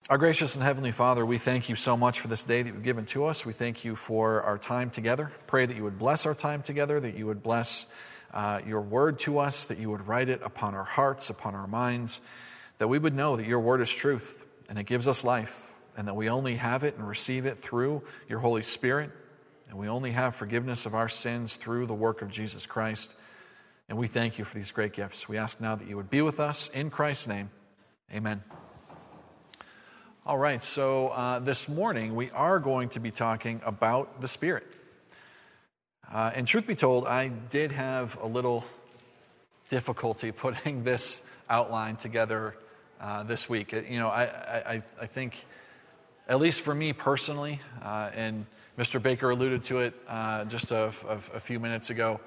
Our gracious and heavenly Father, we thank you so much for this day that you've given to us. We thank you for our time together. Pray that you would bless our time together, that you would bless your word to us, that you would write it upon our hearts, upon our minds, that we would know that your word is truth and it gives us life, and that we only have it and receive it through your Holy Spirit, and we only have forgiveness of our sins through the work of Jesus Christ. And we thank you for these great gifts. We ask now that you would be with us in Christ's name. Amen. All right, so this morning we are going to be talking about the Spirit. And truth be told, I did have a little difficulty putting this outline together this week. I think, at least for me personally, and Mr. Baker alluded to it just a few minutes ago,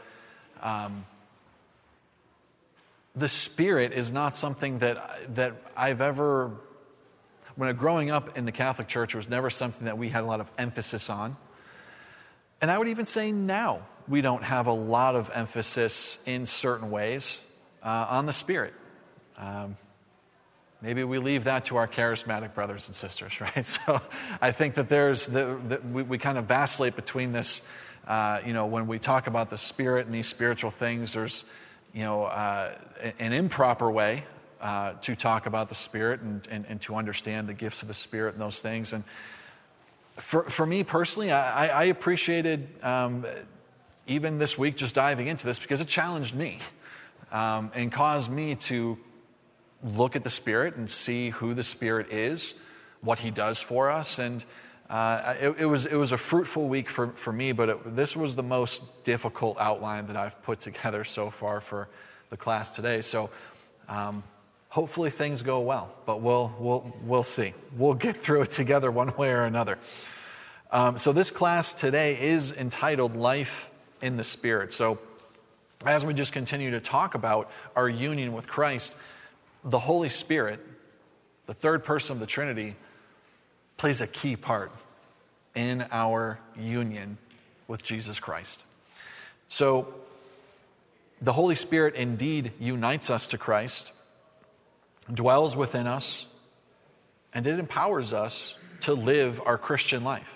the Spirit is not something that I've ever... When growing up in the Catholic Church, it was never something that we had a lot of emphasis on. And I would even say now we don't have a lot of emphasis in certain ways on the Spirit. Maybe we leave that to our charismatic brothers and sisters, right? So I think that we kind of vacillate between this. When we talk about the Spirit and these spiritual things, there's an improper way to talk about the Spirit and to understand the gifts of the Spirit and those things. And for me personally, I appreciated even this week just diving into this because it challenged me and caused me to look at the Spirit and see who the Spirit is, what He does for us. And it was a fruitful week for me, but this was the most difficult outline that I've put together so far for the class today. So hopefully things go well, but we'll see. We'll get through it together one way or another. So this class today is entitled Life in the Spirit. So as we just continue to talk about our union with Christ, the Holy Spirit, the third person of the Trinity, plays a key part in our union with Jesus Christ. So the Holy Spirit indeed unites us to Christ, dwells within us, and it empowers us to live our Christian life.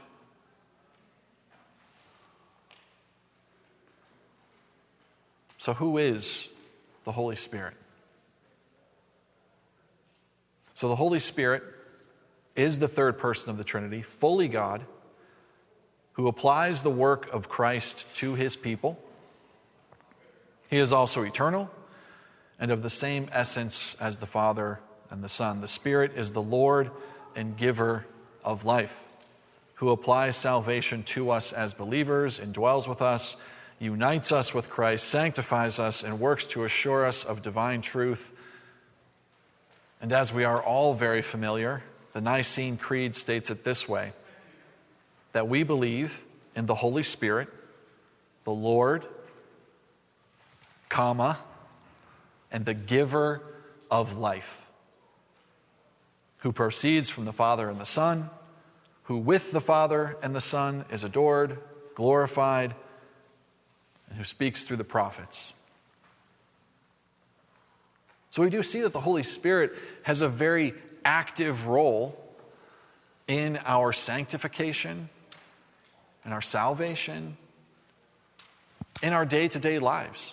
So who is the Holy Spirit? So the Holy Spirit is the third person of the Trinity, fully God, who applies the work of Christ to His people. He is also eternal and of the same essence as the Father and the Son. The Spirit is the Lord and giver of life, who applies salvation to us as believers, indwells with us, unites us with Christ, sanctifies us, and works to assure us of divine truth. And as we are all very familiar, the Nicene Creed states it this way, that we believe in the Holy Spirit, the Lord, and the giver of life, who proceeds from the Father and the Son, who with the Father and the Son is adored, glorified, and who speaks through the prophets. So we do see that the Holy Spirit has a very active role in our sanctification, in our salvation, in our day-to-day lives.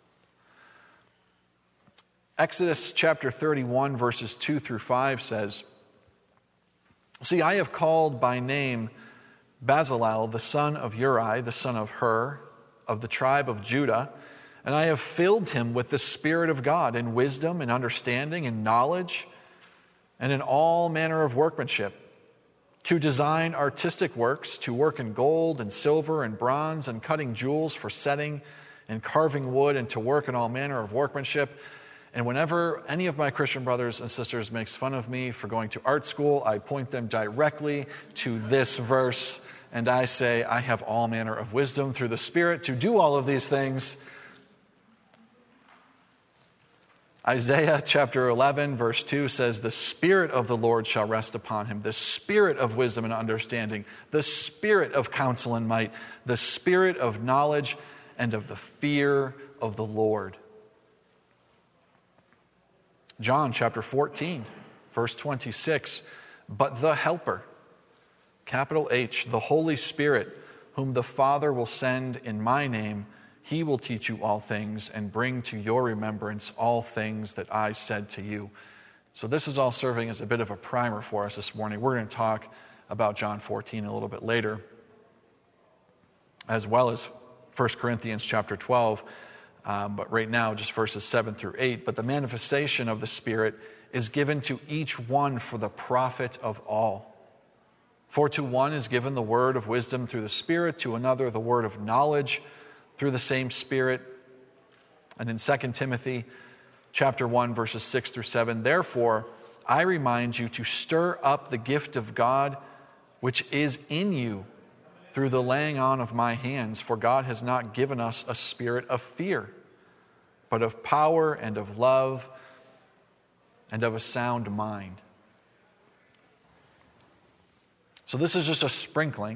Exodus chapter 31, verses 2 through 5 says, "See, I have called by name Bezalel, the son of Uri, the son of Hur, of the tribe of Judah, and I have filled him with the Spirit of God in wisdom and understanding and knowledge and in all manner of workmanship, to design artistic works, to work in gold and silver and bronze and cutting jewels for setting and carving wood, and to work in all manner of workmanship." And whenever any of my Christian brothers and sisters makes fun of me for going to art school, I point them directly to this verse, and I say, I have all manner of wisdom through the Spirit to do all of these things. Isaiah chapter 11, verse 2 says, "The Spirit of the Lord shall rest upon him, the Spirit of wisdom and understanding, the Spirit of counsel and might, the Spirit of knowledge and of the fear of the Lord." John chapter 14, verse 26, But the Helper, capital H, the Holy Spirit, whom the Father will send in my name, he will teach you all things and bring to your remembrance all things that I said to you. So this is all serving as a bit of a primer for us this morning. We're going to talk about John 14 a little bit later, as well as 1 Corinthians chapter 12. But right now, just verses 7 through 8. But the manifestation of the Spirit is given to each one for the profit of all. For to one is given the word of wisdom through the Spirit, to another the word of knowledge through the same Spirit. And in 2 Timothy chapter 1, verses 6 through 7, therefore, I remind you to stir up the gift of God which is in you through the laying on of my hands. For God has not given us a spirit of fear, but of power and of love and of a sound mind. So this is just a sprinkling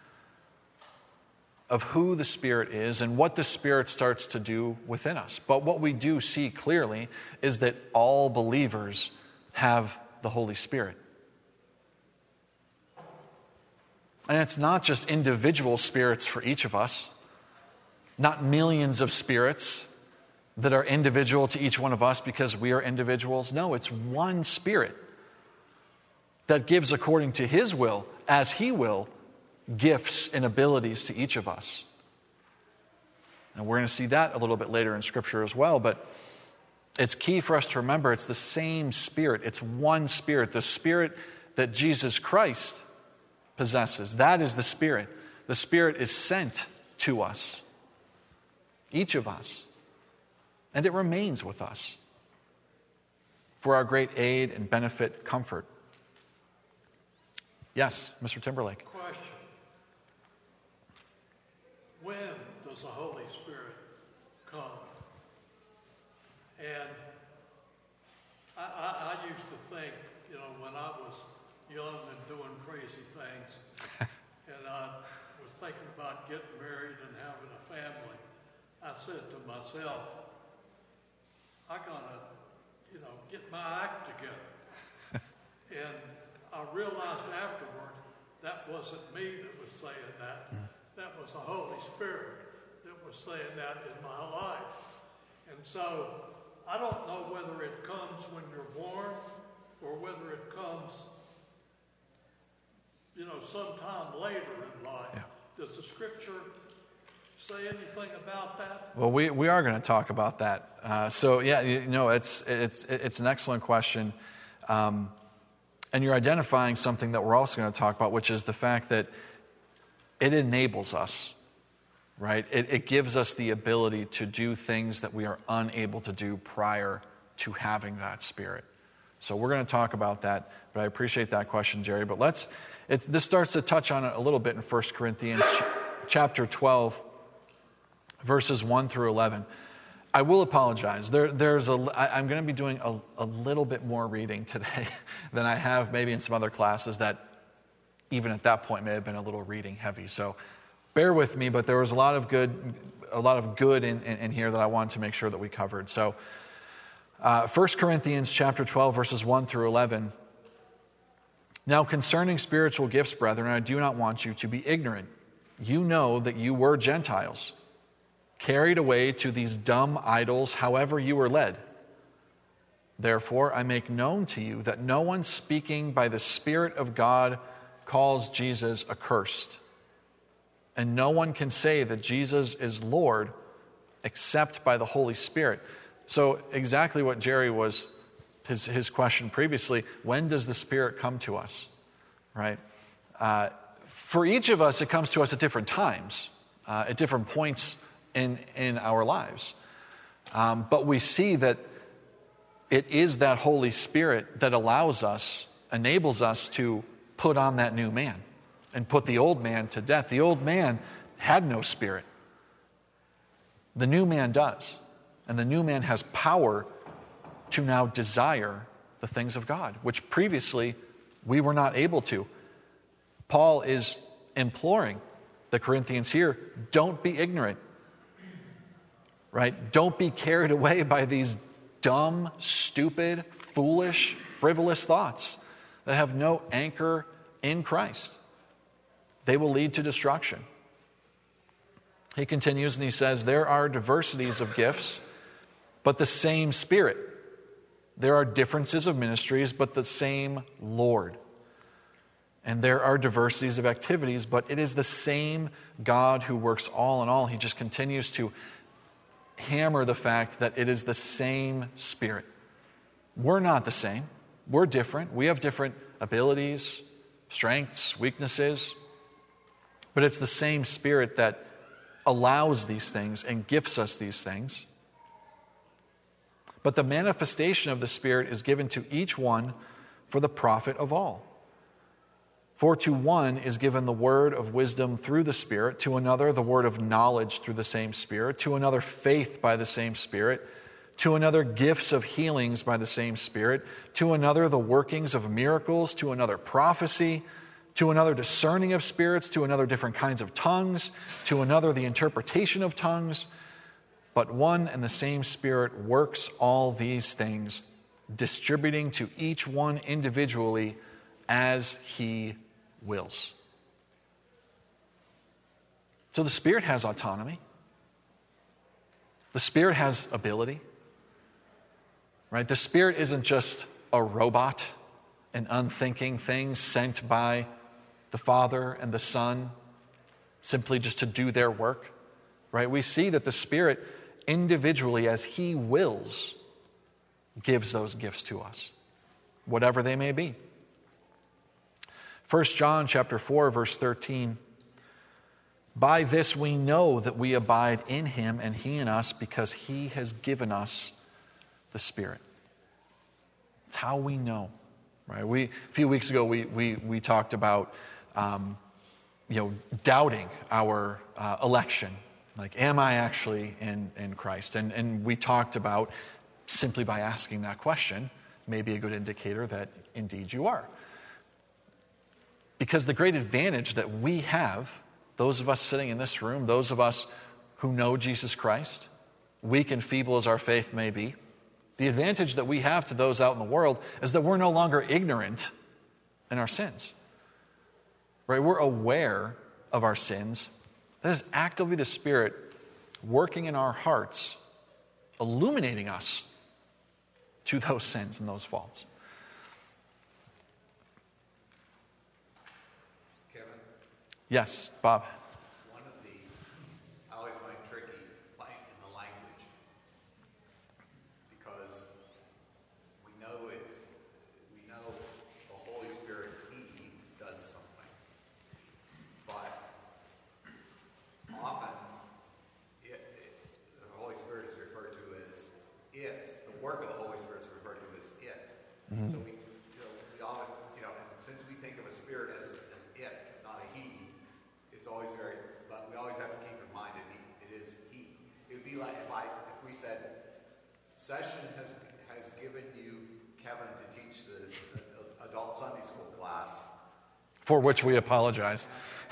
of who the Spirit is and what the Spirit starts to do within us. But what we do see clearly is that all believers have the Holy Spirit. And it's not just individual spirits for each of us, not millions of spirits that are individual to each one of us because we are individuals. No, it's one Spirit that gives according to His will, as He will, gifts and abilities to each of us. And we're going to see that a little bit later in Scripture as well, but it's key for us to remember it's the same Spirit. It's one Spirit. The Spirit that Jesus Christ possesses, that is the Spirit. The Spirit is sent to us, each of us, and it remains with us for our great aid and benefit, comfort. Yes, Mr. Timberlake. Question. When does the Holy Spirit come? And I used to think, when I was young and doing crazy things, and I was thinking about getting married and having a family, I said to myself, I gotta, get my act together. And I realized afterward that wasn't me that was saying that. That was the Holy Spirit that was saying that in my life. And so I don't know whether it comes when you're born or whether it comes, sometime later in life. Yeah. Does the Scripture say anything about that? Well, we are going to talk about that. It's an excellent question. And you're identifying something that we're also going to talk about, which is the fact that it enables us, right? It gives us the ability to do things that we are unable to do prior to having that Spirit. So we're going to talk about that, but I appreciate that question, Jerry. But this starts to touch on it a little bit in 1 Corinthians chapter 12, verses 1 through 11. I will apologize. I'm going to be doing a little bit more reading today than I have maybe in some other classes that even at that point may have been a little reading heavy. So bear with me, but there was a lot of good in here that I wanted to make sure that we covered. So 1 Corinthians chapter 12, verses 1 through 11. Now concerning spiritual gifts, brethren, I do not want you to be ignorant. You know that you were Gentiles, carried away to these dumb idols, however you were led. Therefore, I make known to you that no one speaking by the Spirit of God calls Jesus accursed. And no one can say that Jesus is Lord except by the Holy Spirit. So exactly what Jerry was, his question previously, when does the Spirit come to us, right? For each of us, it comes to us at different times, at different points in our lives. But we see that it is that Holy Spirit that enables us to put on that new man and put the old man to death. The old man had no Spirit. The new man does. And the new man has power to now desire the things of God, which previously we were not able to. Paul is imploring the Corinthians here, don't be ignorant. Right? Don't be carried away by these dumb, stupid, foolish, frivolous thoughts that have no anchor in Christ. They will lead to destruction. He continues and he says, there are diversities of gifts, but the same Spirit. There are differences of ministries, but the same Lord. And there are diversities of activities, but it is the same God who works all in all. He just continues to hammer the fact that it is the same Spirit. We're not the same. We're different. We have different abilities, strengths, weaknesses. But it's the same Spirit that allows these things and gifts us these things. But the manifestation of the Spirit is given to each one for the profit of all. For to one is given the word of wisdom through the Spirit, to another the word of knowledge through the same Spirit, to another faith by the same Spirit, to another gifts of healings by the same Spirit, to another the workings of miracles, to another prophecy, to another discerning of spirits, to another different kinds of tongues, to another the interpretation of tongues. But one and the same Spirit works all these things, distributing to each one individually as He wills. So the Spirit has autonomy. The Spirit has ability. Right? The Spirit isn't just a robot, an unthinking thing sent by the Father and the Son simply just to do their work. Right? We see that the Spirit individually, as He wills, gives those gifts to us, whatever they may be. 1 John chapter 4, verse 13. By this we know that we abide in Him and He in us, because He has given us the Spirit. It's how we know. Right? A few weeks ago we talked about doubting our election. Like, am I actually in Christ? And we talked about simply by asking that question may be a good indicator that indeed you are. Because the great advantage that we have, those of us sitting in this room, those of us who know Jesus Christ, weak and feeble as our faith may be, the advantage that we have to those out in the world is that we're no longer ignorant in our sins. Right? We're aware of our sins. That is actively the Spirit working in our hearts, illuminating us to those sins and those faults. Kevin? Yes, Bob. I always find tricky in the language, because we know the Holy Spirit, He does something. But often the Holy Spirit is referred to as it. The work of the Holy Spirit is referred to as it. Mm-hmm. So we often, since we think of a spirit as an it, not a he, it's always but we always have to keep in mind it is he. It would be like if we said, Session has given you Kevin to teach the adult Sunday school class. For which we apologize.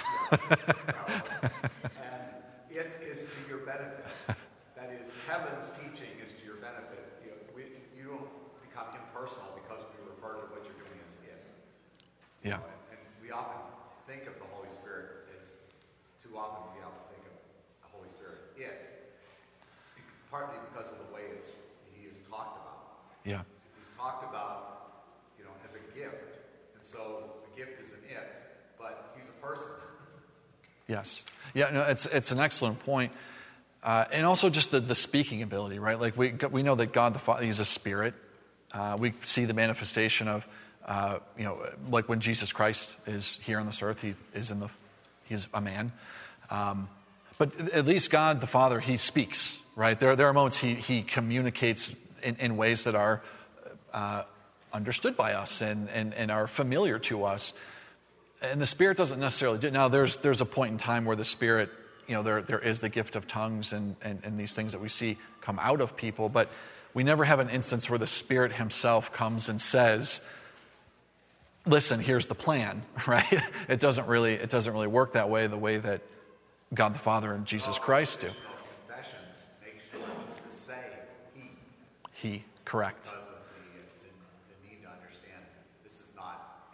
And it is to your benefit. That is, Kevin's teaching is to your benefit. You don't become impersonal because we refer to what you're doing as it. Yeah. And we often think of the Holy Spirit as, too often we often think of the Holy Spirit it, partly because of the way he is talked about. Yeah. He's talked about, as a gift, and so the gift is an it, but he's a person. Yes. Yeah, no, it's an excellent point. And also just the speaking ability, right? Like we know that God the Father, He's a spirit. We see the manifestation of, like when Jesus Christ is here on this earth, He's a man. But at least God the Father, He speaks, right? There are moments He communicates in ways that are understood by us and are familiar to us. And the Spirit doesn't necessarily do. Now, there's a point in time where the Spirit, there is the gift of tongues and these things that we see come out of people, but we never have an instance where the Spirit Himself comes and says, listen, here's the plan, right? It doesn't really work that way, the way that God the Father and Jesus Christ do. Confessions make sure to say He, correct. Because of the need to understand this is not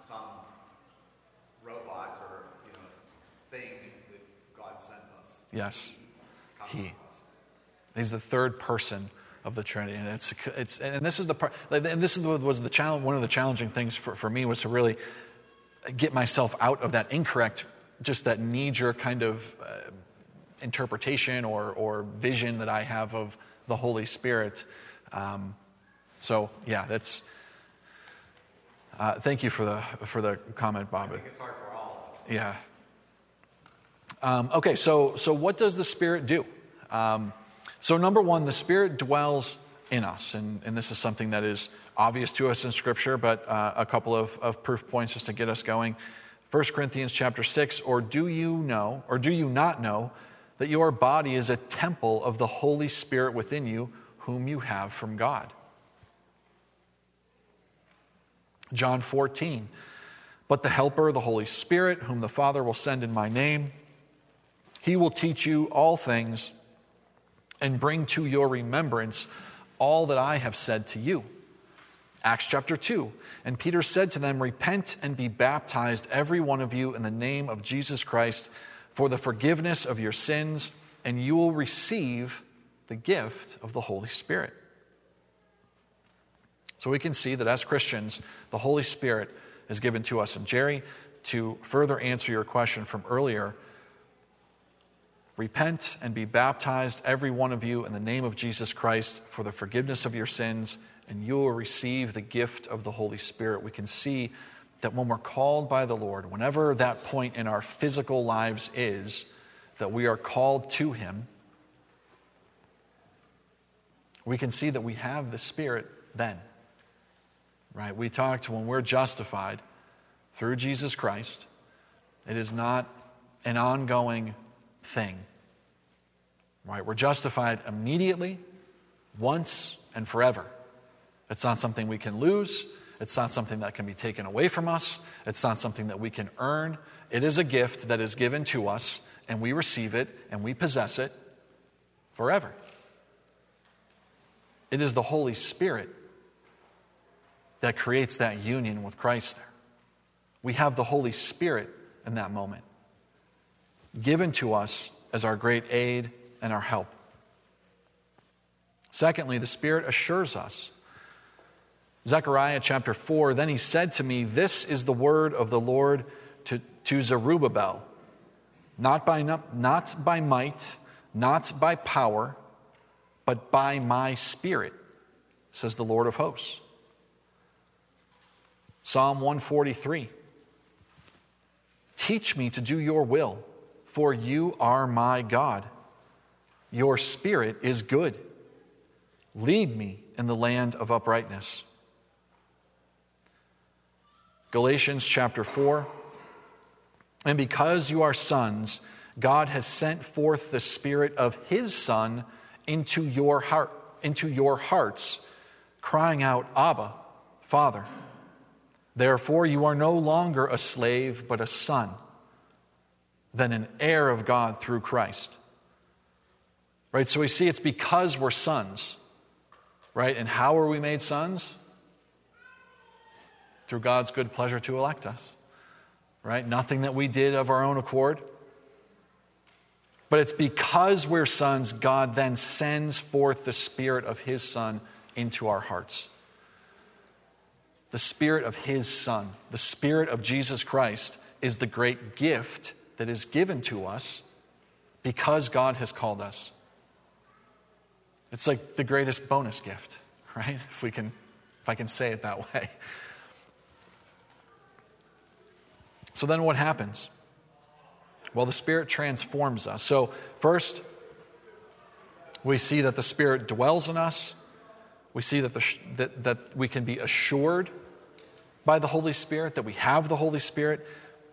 some robot or thing that God sent us. Yes. He. He. He's the third person of the Trinity, and and this is the part, and this was the challenge. One of the challenging things for me was to really get myself out of that incorrect, just that knee-jerk kind of interpretation or vision that I have of the Holy Spirit. So yeah, that's. Thank you for the comment, Bob. I think it's hard for all of us. Yeah. Okay, so what does the Spirit do? So number one, the Spirit dwells in us, and this is something that is obvious to us in Scripture, but a couple of proof points just to get us going. 1 Corinthians chapter 6, or do you not know that your body is a temple of the Holy Spirit within you, whom you have from God? John 14, but the Helper, the Holy Spirit, whom the Father will send in my name, he will teach you all things and bring to your remembrance all that I have said to you. Acts chapter 2, and Peter said to them, repent and be baptized, every one of you, in the name of Jesus Christ, for the forgiveness of your sins, and you will receive the gift of the Holy Spirit. So we can see that as Christians, the Holy Spirit is given to us. And Jerry, to further answer your question from earlier, repent and be baptized, every one of you, in the name of Jesus Christ, for the forgiveness of your sins, and you will receive the gift of the Holy Spirit. We can see that when we're called by the Lord, whenever that point in our physical lives is, that we are called to Him, we can see that we have the Spirit then. Right? We talked when we're justified through Jesus Christ, it is not an ongoing thing. Right? We're justified immediately, once, and forever. It's not something we can lose. It's not something that can be taken away from us. It's not something that we can earn. It is a gift that is given to us, and we receive it, and we possess it forever. It is the Holy Spirit that creates that union with Christ there. We have the Holy Spirit in that moment, given to us as our great aid and our help. Secondly, the Spirit assures us. Zechariah chapter 4, then he said to me, this is the word of the Lord to Zerubbabel, not by might, not by power, but by my Spirit, says the Lord of hosts. Psalm 143, teach me to do your will, for you are my God. Your Spirit is good. Lead me in the land of uprightness. Galatians chapter 4, and because you are sons, God has sent forth the Spirit of His Son into your hearts, crying out, Abba, Father. Therefore you are no longer a slave, but a son, then an heir of God through Christ. Right? So we see it's because we're sons. Right? And how are we made sons? Through God's good pleasure to elect us. Right? Nothing that we did of our own accord. But it's because we're sons, God then sends forth the Spirit of His Son into our hearts. The Spirit of His Son, the Spirit of Jesus Christ, is the great gift that is given to us because God has called us. It's like the greatest bonus gift, right? If I can say it that way. So then what happens? Well, the Spirit transforms us. So first, we see that the Spirit dwells in us. We see that we can be assured by the Holy Spirit, that we have the Holy Spirit.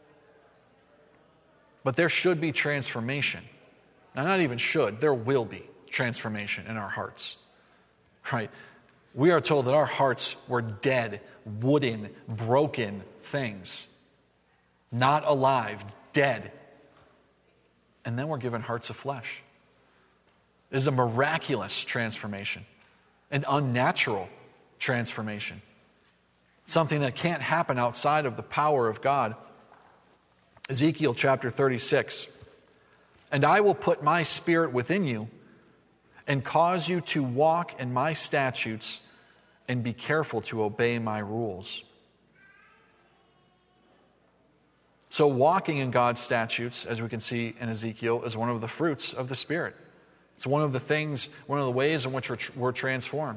But there should be transformation. Now, not even should, there will be transformation in our hearts. Right? We are told that our hearts were dead, wooden, broken things. Not alive, dead. And then we're given hearts of flesh. It is a miraculous transformation, an unnatural transformation. something that can't happen outside of the power of God. Ezekiel chapter 36. And I will put my spirit within you and cause you to walk in my statutes and be careful to obey my rules. So walking in God's statutes, as we can see in Ezekiel, is one of the fruits of the Spirit. It's one of the things, one of the ways in which we're transformed.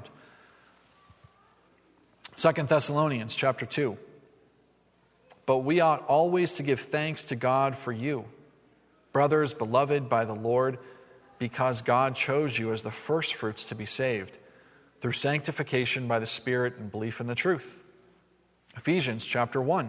2 Thessalonians chapter 2. But we ought always to give thanks to God for you, brothers beloved by the Lord, because God chose you as the firstfruits to be saved, through sanctification by the Spirit and belief in the truth. Ephesians chapter 1.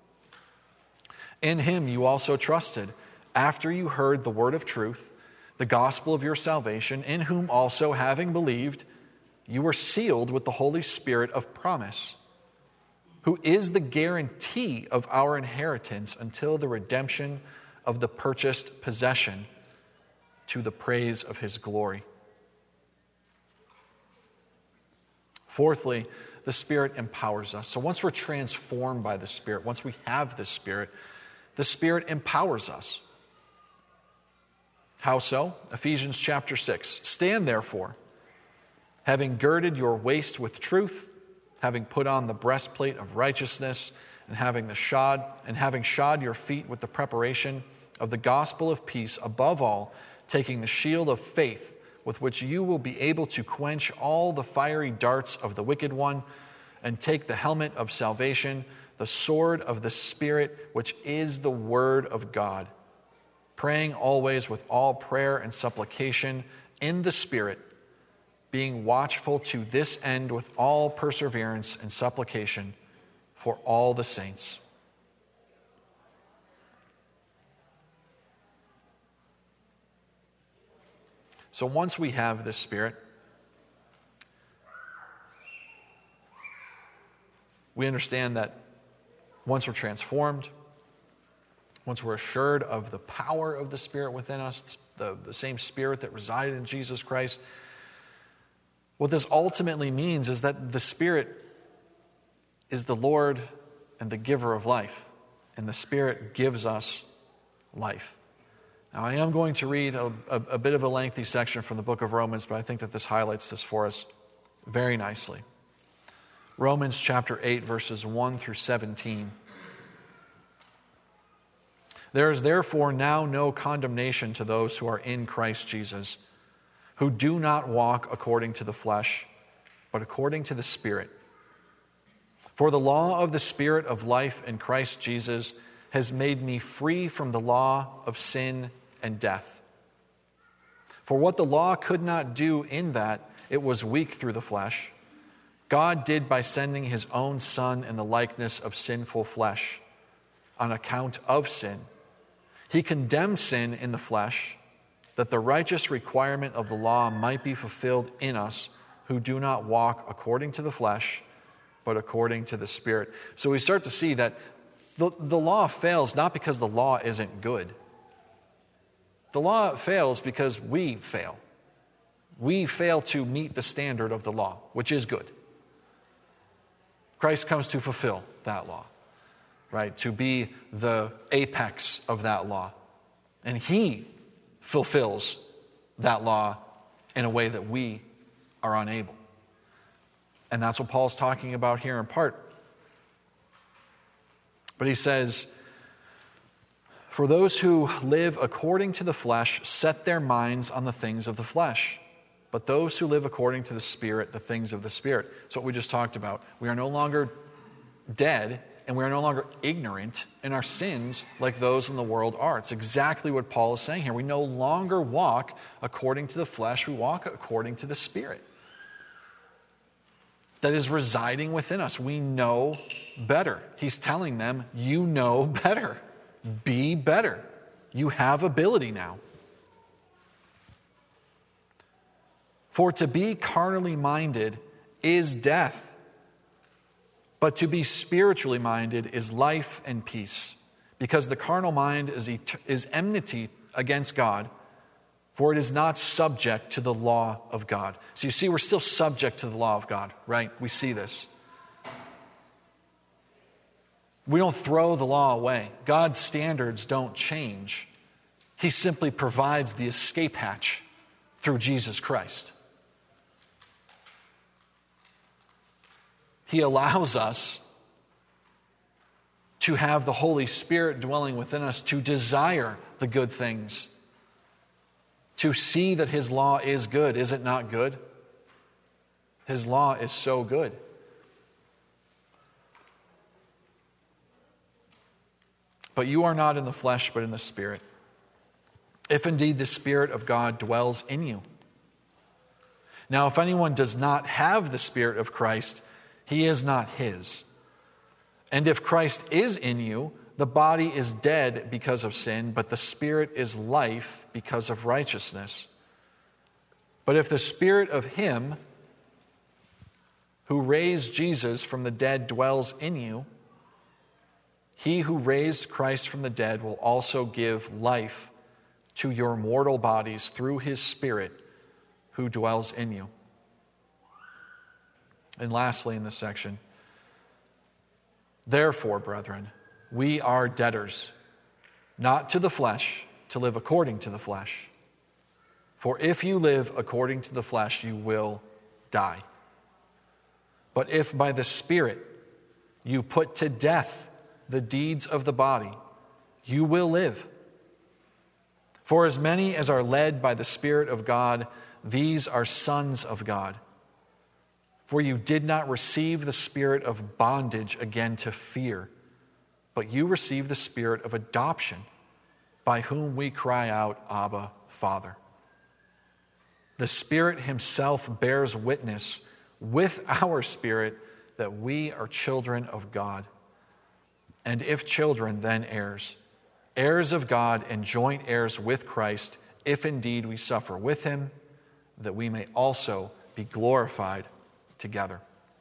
In him you also trusted, after you heard the word of truth, the gospel of your salvation, in whom also, having believed, you were sealed with the Holy Spirit of promise, who is the guarantee of our inheritance until the redemption of the purchased possession, to the praise of his glory. Fourthly, the Spirit empowers us. So once we're transformed by the Spirit, once we have the Spirit empowers us. How so? Ephesians chapter 6. Stand therefore, having girded your waist with truth, having put on the breastplate of righteousness, and having shod your feet with the preparation of the gospel of peace, above all, taking the shield of faith, with which you will be able to quench all the fiery darts of the wicked one, and take the helmet of salvation, the sword of the Spirit, which is the word of God, praying always with all prayer and supplication in the Spirit, being watchful to this end with all perseverance and supplication for all the saints. So once we have this Spirit, we understand that once we're transformed, once we're assured of the power of the Spirit within us, the same Spirit that resided in Jesus Christ, what this ultimately means is that the Spirit is the Lord and the giver of life, and the Spirit gives us life. Now, I am going to read a bit of a lengthy section from the book of Romans, but I think that this highlights this for us very nicely. Romans chapter 8, verses 1 through 17. There is therefore now no condemnation to those who are in Christ Jesus, who do not walk according to the flesh, but according to the Spirit. For the law of the Spirit of life in Christ Jesus has made me free from the law of sin and death. For what the law could not do in that it was weak through the flesh, God did by sending his own Son in the likeness of sinful flesh, on account of sin. He condemned sin in the flesh, that the righteous requirement of the law might be fulfilled in us who do not walk according to the flesh, but according to the Spirit. So we start to see that the law fails not because the law isn't good. The law fails because we fail. We fail to meet the standard of the law, which is good. Christ comes to fulfill that law, right? To be the apex of that law. And he fulfills that law in a way that we are unable. And that's what Paul's talking about here in part. But he says, for those who live according to the flesh set their minds on the things of the flesh, but those who live according to the Spirit, the things of the Spirit. That's what we just talked about. We are no longer dead, and we are no longer ignorant in our sins like those in the world are. It's exactly what Paul is saying here. We no longer walk according to the flesh, we walk according to the Spirit that is residing within us. We know better. He's telling them, you know better. Be better. You have ability now. For to be carnally minded is death, but to be spiritually minded is life and peace. Because the carnal mind is enmity against God, for it is not subject to the law of God. So you see, we're still subject to the law of God, right? We see this. We don't throw the law away. God's standards don't change. He simply provides the escape hatch through Jesus Christ. He allows us to have the Holy Spirit dwelling within us, to desire the good things, to see that His law is good. Is it not good? His law is so good. But you are not in the flesh, but in the Spirit, if indeed the Spirit of God dwells in you. Now, if anyone does not have the Spirit of Christ, he is not his. And if Christ is in you, the body is dead because of sin, but the Spirit is life because of righteousness. But if the Spirit of Him who raised Jesus from the dead dwells in you, He who raised Christ from the dead will also give life to your mortal bodies through His Spirit who dwells in you. And lastly in this section, therefore, brethren, we are debtors, not to the flesh, to live according to the flesh. For if you live according to the flesh, you will die. But if by the Spirit you put to death the deeds of the body, you will live. For as many as are led by the Spirit of God, these are sons of God. For you did not receive the spirit of bondage again to fear, but you received the Spirit of adoption, by whom we cry out, Abba, Father. The Spirit Himself bears witness with our spirit that we are children of God. And if children, then heirs, heirs of God and joint heirs with Christ, if indeed we suffer with Him, that we may also be glorified together.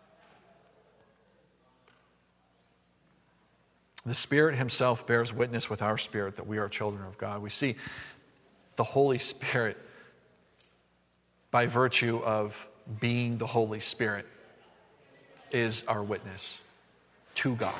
The Spirit Himself bears witness with our spirit that we are children of God. We see the Holy Spirit, by virtue of being the Holy Spirit, is our witness to God.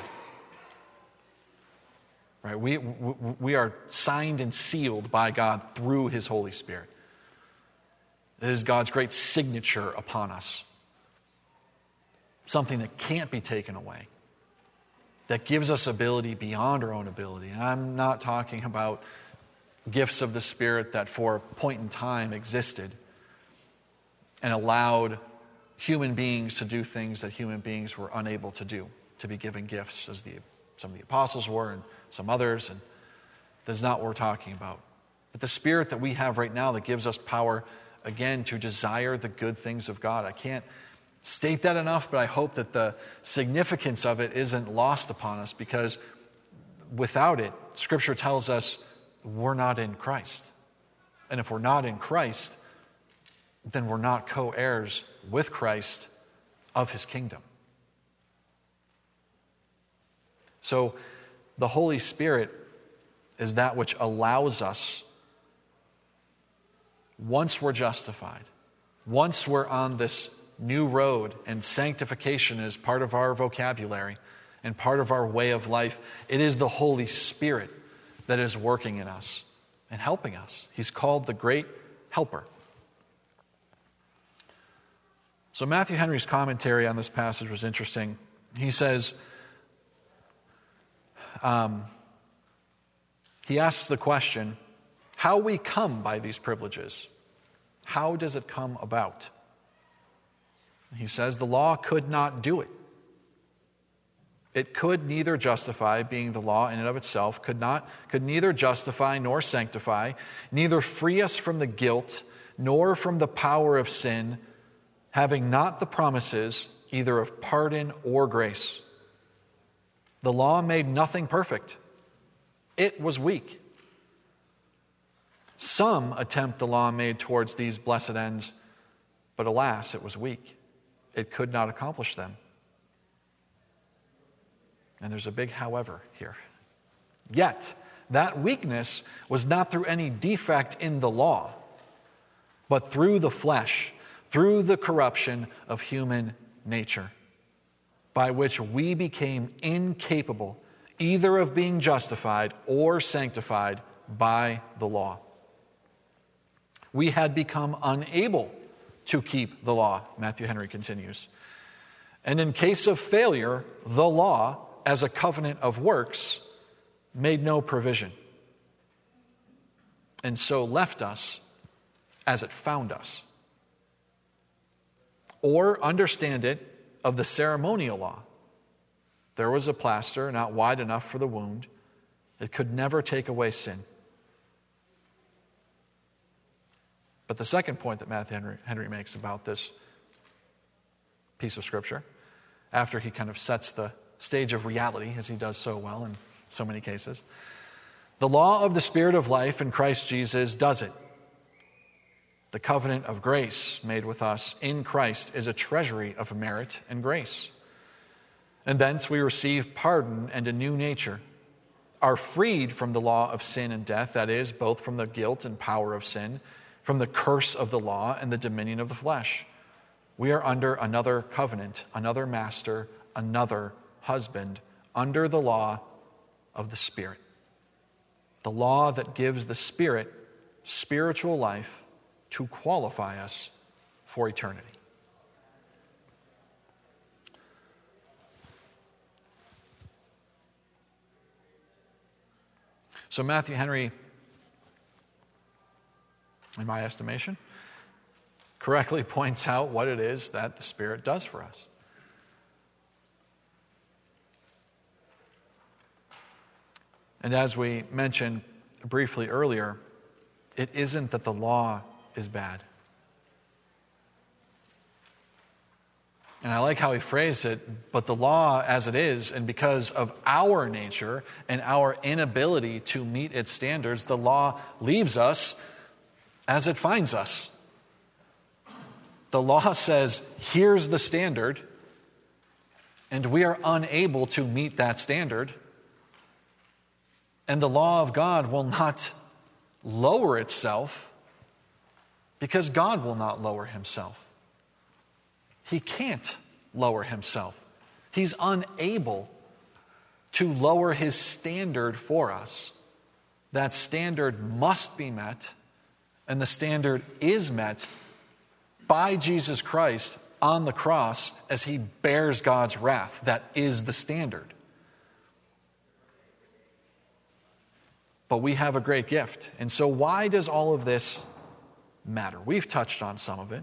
Right? We are signed and sealed by God through His Holy Spirit. It is God's great signature upon us. Something that can't be taken away. That gives us ability beyond our own ability. And I'm not talking about gifts of the Spirit that for a point in time existed and allowed human beings to do things that human beings were unable to do, to be given gifts as some of the apostles were and some others. And that's not what we're talking about. But the Spirit that we have right now that gives us power, again, to desire the good things of God. I can't state that enough, but I hope that the significance of it isn't lost upon us, because without it, Scripture tells us we're not in Christ. And if we're not in Christ, then we're not co-heirs with Christ of His kingdom. So the Holy Spirit is that which allows us, once we're justified, once we're on this new road, and sanctification is part of our vocabulary and part of our way of life, it is the Holy Spirit that is working in us and helping us. He's called the great helper. So Matthew Henry's commentary on this passage was interesting. He says, he asks the question, how we come by these privileges. How does it come about? He says the law could not do it. It could neither justify, being the law in and of itself, could neither justify nor sanctify, neither free us from the guilt, nor from the power of sin, having not the promises either of pardon or grace. The law made nothing perfect. It was weak. Some attempt the law made towards these blessed ends, but alas, it was weak. It could not accomplish them. And there's a big however here. Yet, that weakness was not through any defect in the law, but through the flesh, through the corruption of human nature, by which we became incapable either of being justified or sanctified by the law. We had become unable to keep the law, Matthew Henry continues. And in case of failure, the law, as a covenant of works, made no provision, and so left us as it found us. Or understand it of the ceremonial law. There was a plaster not wide enough for the wound. It could never take away sin. But the second point that Matthew Henry makes about this piece of Scripture, after he kind of sets the stage of reality, as he does so well in so many cases, the law of the Spirit of life in Christ Jesus does it. The covenant of grace made with us in Christ is a treasury of merit and grace. And thence we receive pardon and a new nature, are freed from the law of sin and death, that is, both from the guilt and power of sin, from the curse of the law and the dominion of the flesh. We are under another covenant, another master, another husband, under the law of the Spirit. The law that gives the Spirit spiritual life to qualify us for eternity. So Matthew Henry, in my estimation, correctly points out what it is that the Spirit does for us. And as we mentioned briefly earlier, it isn't that the law is bad. And I like how he phrased it, but the law as it is, and because of our nature and our inability to meet its standards, the law leaves us as it finds us. The law says, here's the standard, and we are unable to meet that standard. And the law of God will not lower itself because God will not lower himself. He can't lower himself. He's unable to lower his standard for us. That standard must be met, and the standard is met by Jesus Christ on the cross as he bears God's wrath. That is the standard. But we have a great gift. And so why does all of this matter? We've touched on some of it.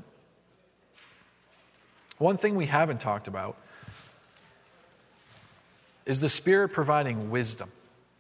One thing we haven't talked about is the Spirit providing wisdom.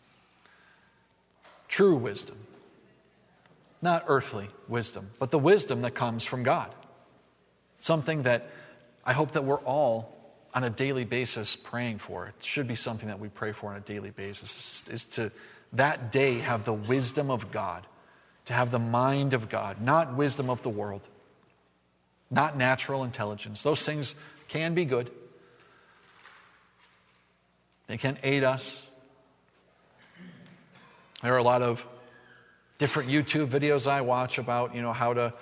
True wisdom. Not earthly wisdom, but the wisdom that comes from God. Something that I hope that we're all on a daily basis praying for. It should be something that we pray for on a daily basis, is to that day have the wisdom of God, to have the mind of God, not wisdom of the world, not natural intelligence. Those things can be good. They can aid us. There are a lot of different YouTube videos I watch about, how to,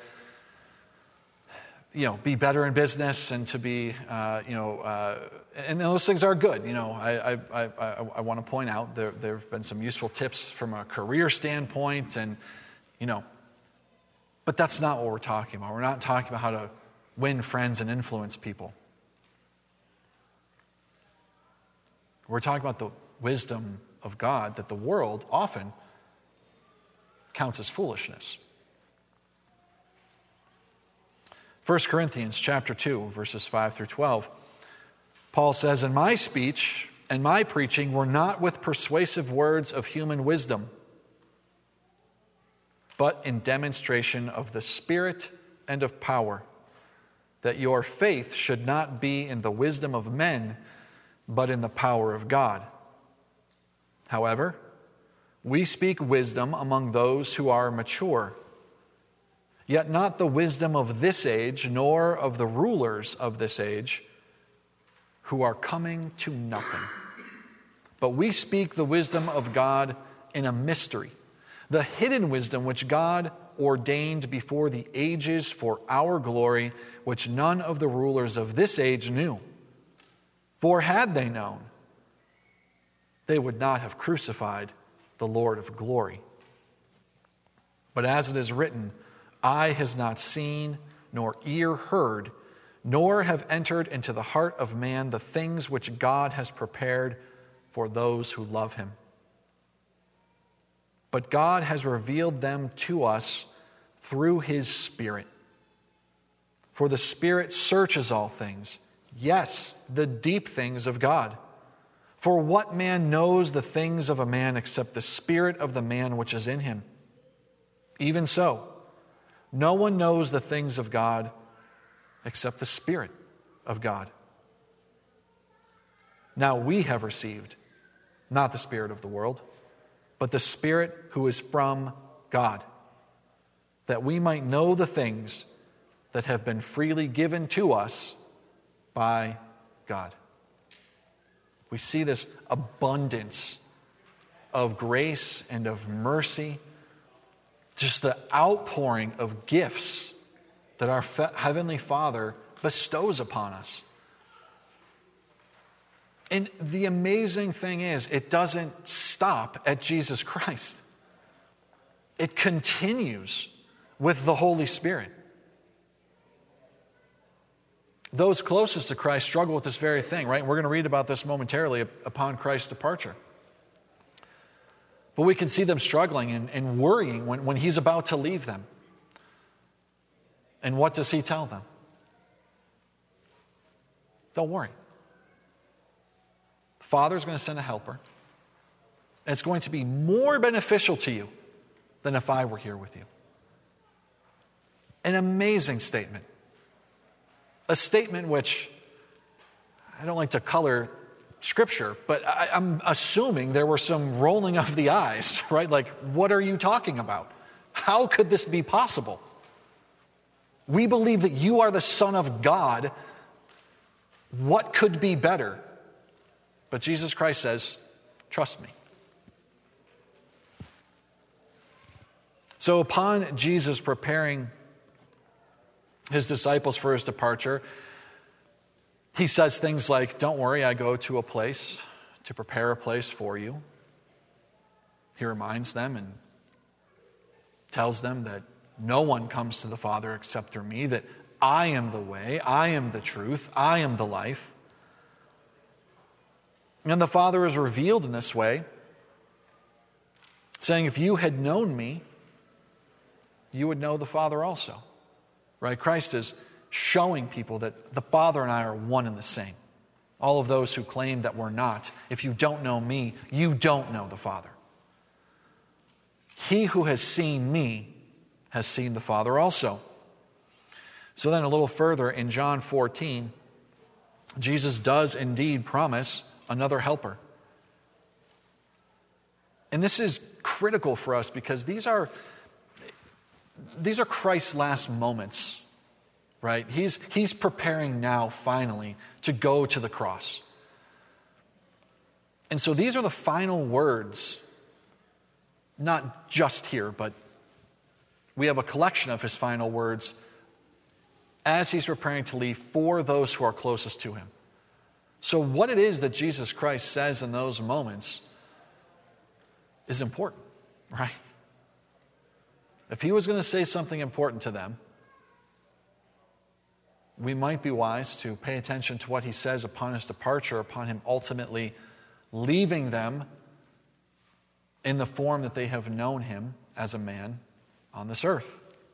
be better in business and to be, and those things are good. I want to point out there have been some useful tips from a career standpoint, and but that's not what we're talking about. We're not talking about how to win friends and influence people. We're talking about the wisdom of God that the world often counts as foolishness. 1 Corinthians chapter 2, verses 5 through 12, Paul says, "And my speech and my preaching were not with persuasive words of human wisdom, but in demonstration of the Spirit and of power, that your faith should not be in the wisdom of men, but in the power of God. However, we speak wisdom among those who are mature, yet not the wisdom of this age, nor of the rulers of this age, who are coming to nothing. But we speak the wisdom of God in a mystery, the hidden wisdom which God ordained before the ages for our glory, which none of the rulers of this age knew. For had they known, they would not have crucified the Lord of glory. But as it is written, eye has not seen, nor ear heard, nor have entered into the heart of man the things which God has prepared for those who love him. But God has revealed them to us through his Spirit. For the Spirit searches all things, yes, the deep things of God. For what man knows the things of a man except the spirit of the man which is in him? Even so, no one knows the things of God except the Spirit of God. Now we have received not the spirit of the world, but the Spirit who is from God, that we might know the things that have been freely given to us by God. We see this abundance of grace and of mercy, just the outpouring of gifts that our Heavenly Father bestows upon us. And the amazing thing is, it doesn't stop at Jesus Christ. It continues with the Holy Spirit. Those closest to Christ struggle with this very thing, right? And we're going to read about this momentarily upon Christ's departure. But we can see them struggling and worrying when he's about to leave them. And what does he tell them? Don't worry. The Father's going to send a helper. And it's going to be more beneficial to you than if I were here with you. An amazing statement. A statement which, I don't like to color Scripture, but I'm assuming there were some rolling of the eyes, right? Like, what are you talking about? How could this be possible? We believe that you are the Son of God. What could be better? But Jesus Christ says, trust me. So upon Jesus preparing his disciples for his departure, he says things like, don't worry, I go to a place to prepare a place for you. He reminds them and tells them that no one comes to the Father except through me, that I am the way, I am the truth, I am the life. And the Father is revealed in this way, saying, if you had known me, you would know the Father also. Right? Christ is showing people that the Father and I are one and the same. All of those who claim that we're not, if you don't know me, you don't know the Father. He who has seen me has seen the Father also. So then a little further in John 14, Jesus does indeed promise another helper. And this is critical for us because these are Christ's last moments, right? He's preparing now, finally, to go to the cross. And so these are the final words, not just here, but we have a collection of his final words as he's preparing to leave for those who are closest to him. So what it is that Jesus Christ says in those moments is important, right? If he was going to say something important to them, we might be wise to pay attention to what he says upon his departure, upon him ultimately leaving them in the form that they have known him as a man on this earth.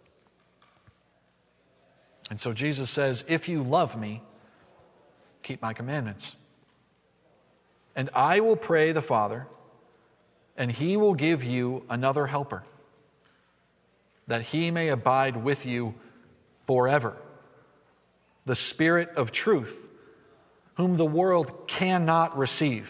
And so Jesus says, if you love me, keep my commandments. And I will pray the Father, and he will give you another helper, that he may abide with you forever. The Spirit of truth, whom the world cannot receive,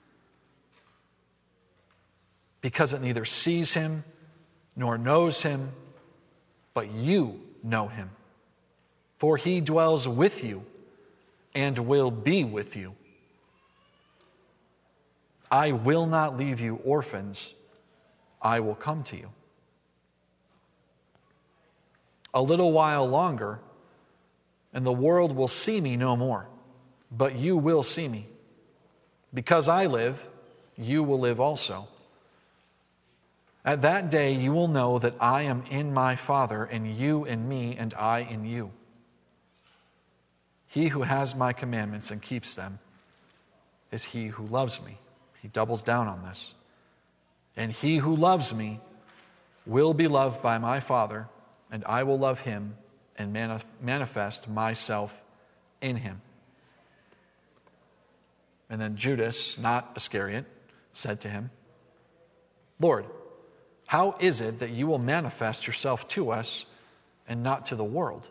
because it neither sees him nor knows him, but you know him. For he dwells with you and will be with you. I will not leave you orphans. I will come to you. A little while longer, and the world will see me no more, but you will see me. Because I live, you will live also. At that day you will know that I am in my Father, and you in me, and I in you. He who has my commandments and keeps them is he who loves me. He doubles down on this. And he who loves me will be loved by my Father, and I will love him and manifest myself in him. And then Judas, not Iscariot, said to him, Lord, how is it that you will manifest yourself to us and not to the world?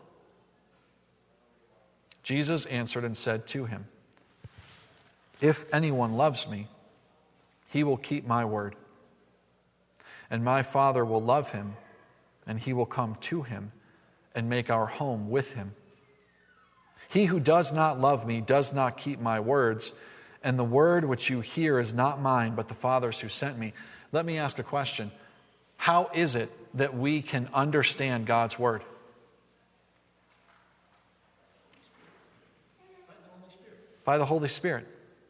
Jesus answered and said to him, if anyone loves me, he will keep my word. And my Father will love him, and he will come to him and make our home with him. He who does not love me does not keep my words, and the word which you hear is not mine, but the Father's who sent me. Let me ask a question. How is it that we can understand God's word? By the Holy Spirit.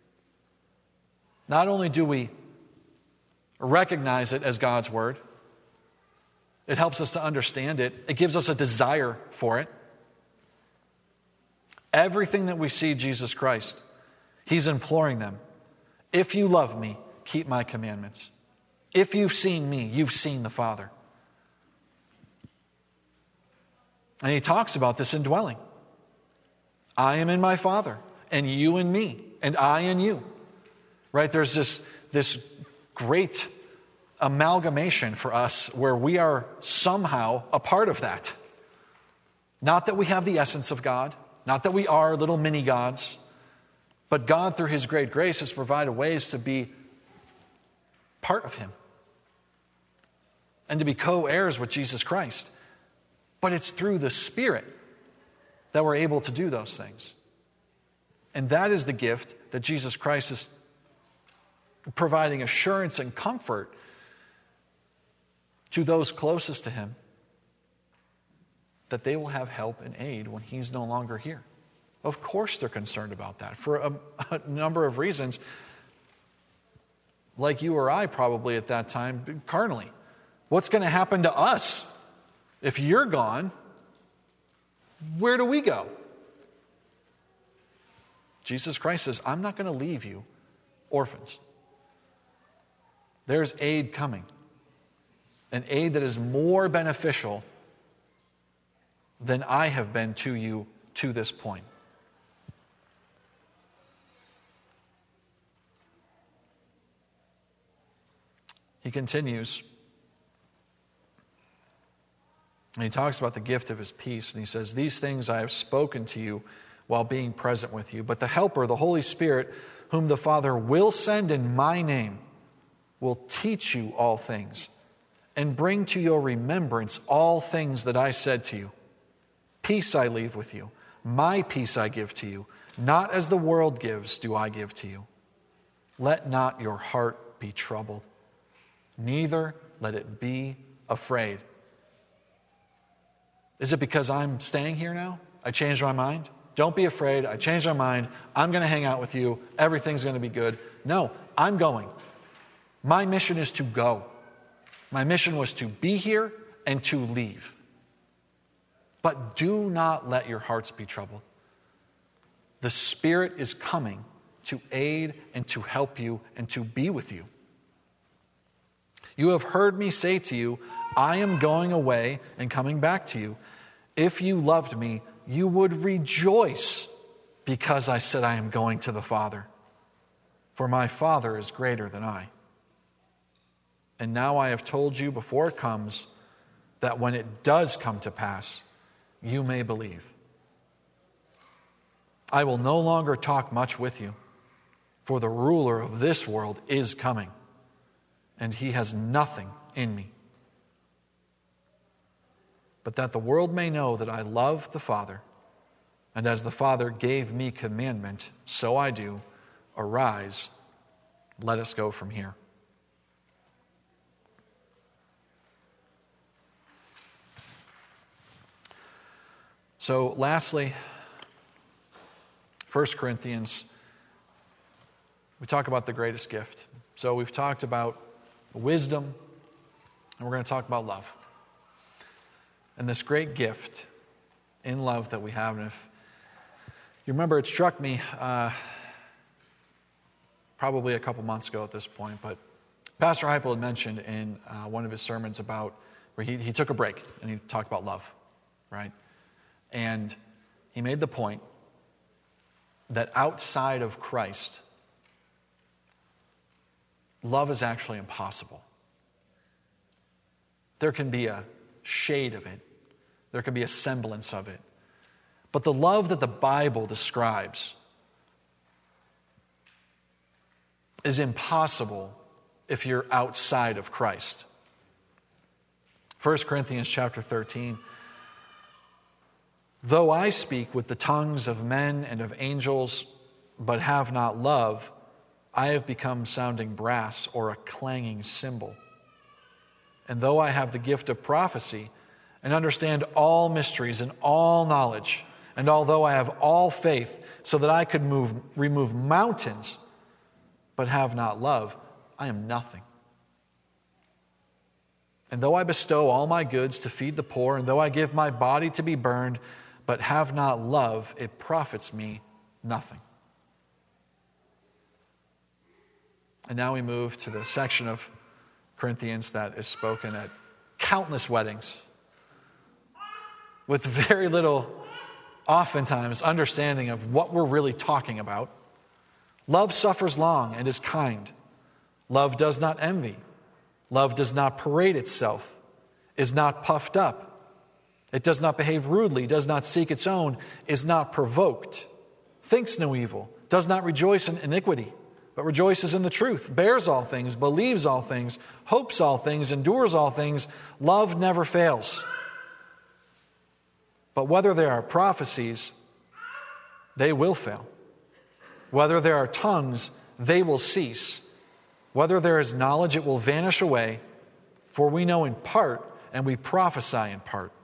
Not only do we recognize it as God's word, it helps us to understand it. It gives us a desire for it. Everything that we see Jesus Christ, he's imploring them. If you love me, keep my commandments. If you've seen me, you've seen the Father. And he talks about this indwelling. I am in my Father, and you in me, and I in you. Right? There's this great amalgamation for us where we are somehow a part of that. Not that we have the essence of God, not that we are little mini gods, but God, through his great grace, has provided ways to be part of him and to be co-heirs with Jesus Christ. But it's through the Spirit that we're able to do those things. And that is the gift that Jesus Christ is providing assurance and comfort to those closest to him, that they will have help and aid when he's no longer here. Of course they're concerned about that for a number of reasons, like you or I probably at that time, carnally. What's going to happen to us if you're gone? Where do we go? Jesus Christ says, I'm not going to leave you orphans. There's aid coming. An aid that is more beneficial than I have been to you to this point. He continues, and he talks about the gift of his peace, and he says, these things I have spoken to you while being present with you. But the Helper, the Holy Spirit, whom the Father will send in my name, will teach you all things and bring to your remembrance all things that I said to you. Peace I leave with you. My peace I give to you. Not as the world gives do I give to you. Let not your heart be troubled, neither let it be afraid. Is it because I'm staying here now? I changed my mind? Don't be afraid. I changed my mind. I'm going to hang out with you. Everything's going to be good. No, I'm going. My mission is to go. My mission was to be here and to leave. But do not let your hearts be troubled. The Spirit is coming to aid and to help you and to be with you. You have heard me say to you, I am going away and coming back to you. If you loved me, you would rejoice because I said I am going to the Father. For my Father is greater than I. And now I have told you before it comes, that when it does come to pass, you may believe. I will no longer talk much with you, for the ruler of this world is coming, and he has nothing in me. But that the world may know that I love the Father, and as the Father gave me commandment, so I do. Arise, let us go from here. So lastly, 1 Corinthians, we talk about the greatest gift. So we've talked about wisdom, and we're going to talk about love. And this great gift in love that we have. And if you remember, it struck me probably a couple months ago at this point, but Pastor Heupel had mentioned in one of his sermons about where he took a break and he talked about love, right? And he made the point that outside of Christ, love is actually impossible. There can be a shade of it. There can be a semblance of it. But the love that the Bible describes is impossible if you're outside of Christ. 1 Corinthians chapter 13. Though I speak with the tongues of men and of angels, but have not love, I have become sounding brass or a clanging cymbal. And though I have the gift of prophecy and understand all mysteries and all knowledge, and although I have all faith so that I could remove mountains, but have not love, I am nothing. And though I bestow all my goods to feed the poor, and though I give my body to be burned, but have not love, it profits me nothing. And now we move to the section of Corinthians that is spoken at countless weddings with very little, oftentimes, understanding of what we're really talking about. Love suffers long and is kind. Love does not envy. Love does not parade itself, is not puffed up. It does not behave rudely, does not seek its own, is not provoked, thinks no evil, does not rejoice in iniquity, but rejoices in the truth, bears all things, believes all things, hopes all things, endures all things. Love never fails. But whether there are prophecies, they will fail. Whether there are tongues, they will cease. Whether there is knowledge, it will vanish away. For we know in part, and we prophesy in part.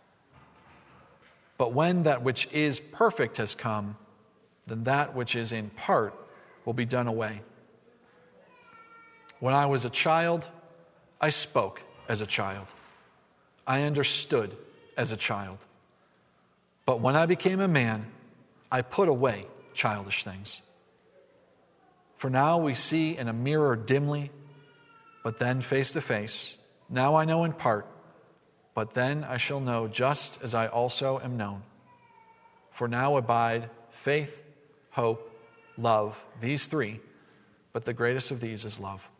But when that which is perfect has come, then that which is in part will be done away. When I was a child, I spoke as a child. I understood as a child. But when I became a man, I put away childish things. For now we see in a mirror dimly, but then face to face. Now I know in part, but then I shall know just as I also am known. For now abide faith, hope, love, these three, but the greatest of these is love.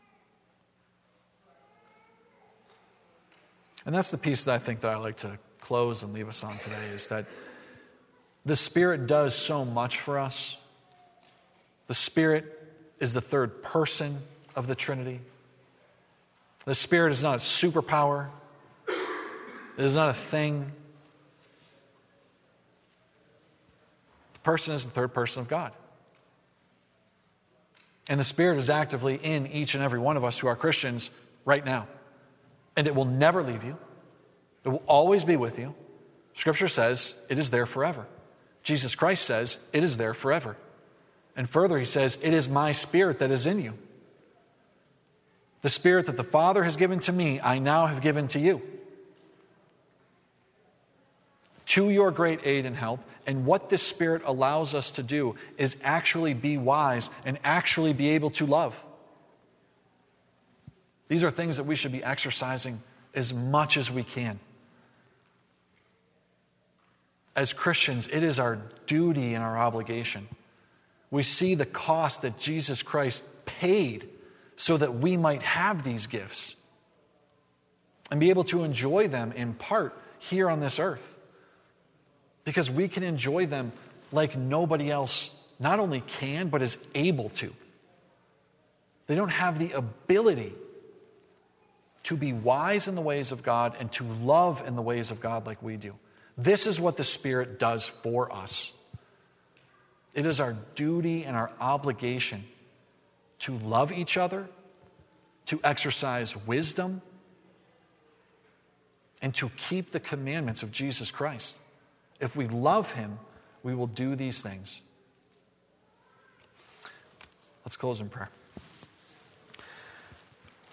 And that's the piece that I think that I like to close and leave us on today, is that the Spirit does so much for us. The Spirit is the third person of the Trinity. The Spirit is not a superpower. It is not a thing. The person is the third person of God. And the Spirit is actively in each and every one of us who are Christians right now. And it will never leave you. It will always be with you. Scripture says it is there forever. Jesus Christ says it is there forever. And further, he says, it is my Spirit that is in you. The Spirit that the Father has given to me, I now have given to you. To your great aid and help. And what this Spirit allows us to do is actually be wise and actually be able to love. These are things that we should be exercising as much as we can. As Christians, it is our duty and our obligation. We see the cost that Jesus Christ paid so that we might have these gifts and be able to enjoy them in part here on this earth. Because we can enjoy them like nobody else not only can, but is able to. They don't have the ability to be wise in the ways of God and to love in the ways of God like we do. This is what the Spirit does for us. It is our duty and our obligation to love each other, to exercise wisdom, and to keep the commandments of Jesus Christ. If we love Him, we will do these things. Let's close in prayer.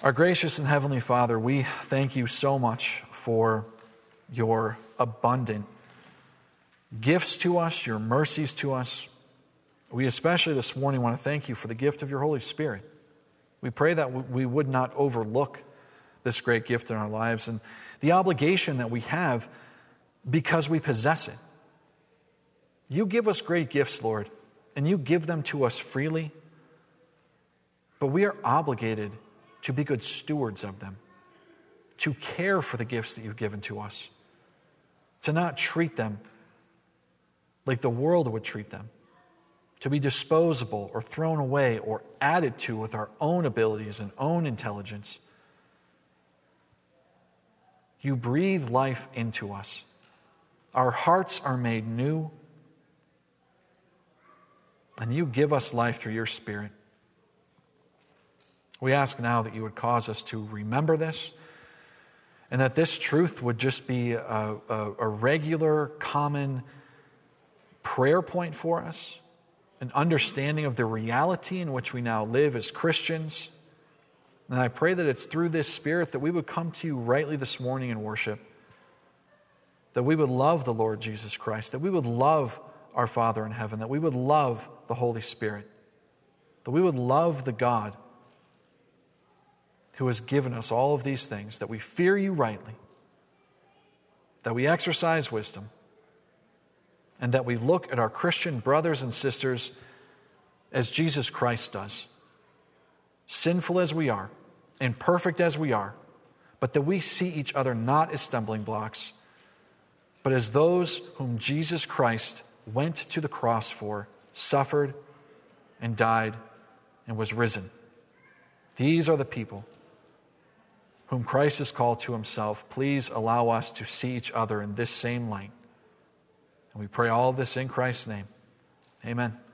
Our gracious and heavenly Father, we thank you so much for your abundant gifts to us, your mercies to us. We especially this morning want to thank you for the gift of your Holy Spirit. We pray that we would not overlook this great gift in our lives and the obligation that we have because we possess it. You give us great gifts, Lord, and you give them to us freely, but we are obligated to be good stewards of them, to care for the gifts that you've given to us, to not treat them like the world would treat them, to be disposable or thrown away or added to with our own abilities and own intelligence. You breathe life into us. Our hearts are made new, and you give us life through your Spirit. We ask now that you would cause us to remember this, and that this truth would just be a regular, common prayer point for us, an understanding of the reality in which we now live as Christians. And I pray that it's through this Spirit that we would come to you rightly this morning in worship, that we would love the Lord Jesus Christ, that we would love our Father in heaven, that we would love the Holy Spirit, that we would love the God who has given us all of these things, that we fear you rightly, that we exercise wisdom, and that we look at our Christian brothers and sisters as Jesus Christ does, sinful as we are, imperfect as we are, but that we see each other not as stumbling blocks, but as those whom Jesus Christ went to the cross for, suffered and died and was risen. These are the people whom Christ has called to himself. Please allow us to see each other in this same light. And we pray all of this in Christ's name. Amen.